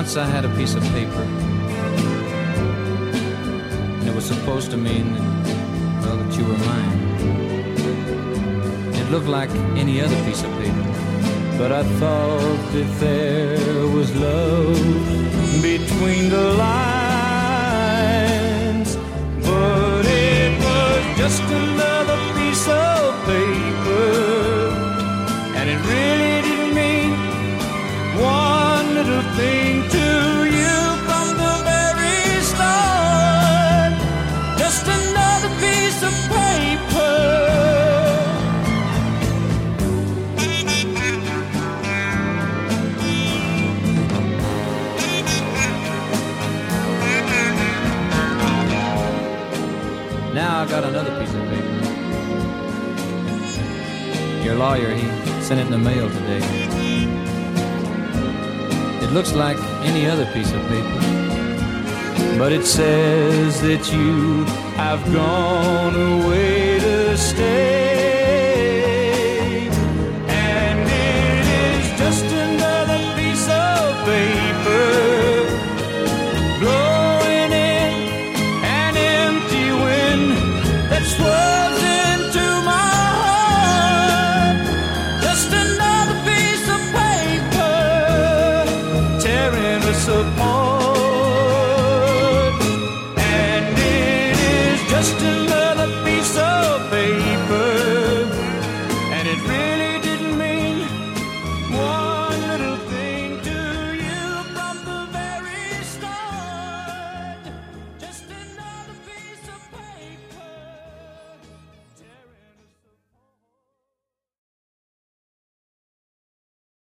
Once I had a piece of paper, and it was supposed to mean that, well, that you were mine. It looked like any other piece of paper, but I thought that there was love between the lines. But it was just another piece of paper, and it really didn't mean one little thing to you from the very start. Just another piece of paper. Now I got another piece of paper. Your lawyer, he sent it in the mail today. It looks like any other piece of paper, but it says that you have gone away to stay.